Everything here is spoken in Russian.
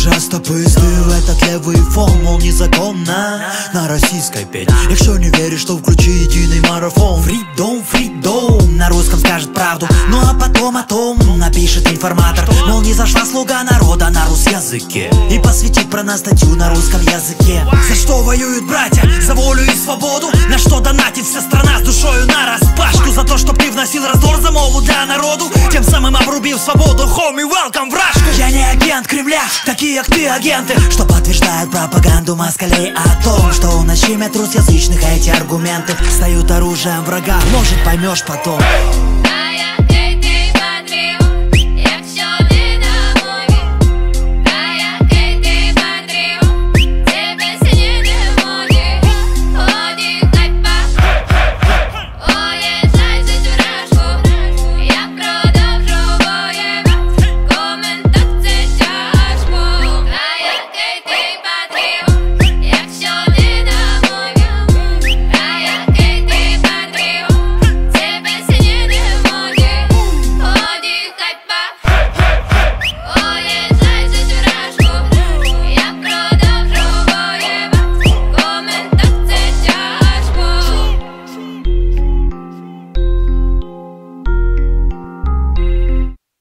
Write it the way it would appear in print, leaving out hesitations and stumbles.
часто пояснив этот левый фон, мол, незаконно на российской петь. Якщо не веришь, то включи единый марафон. Freedom, freedom, на русском скажет правду. Ну а потом о том напишет информатор, мол, не зашла слуга народа на русском языке, и посвятит про нас статью на русском языке. За что воюют братья? За волю и свободу. На что донатит вся страна с душою на распашку? За то, чтоб ты вносил раздор, замолву для народу, тем самым обрубив свободу. Homie, welcome в рашку. Я не агент Кремля, такие как ты агенты, что подтверждают пропаганду москалей о том, что у нас щемят русскоязычных, а эти аргументы стают оружием врага. Может, поймешь потом.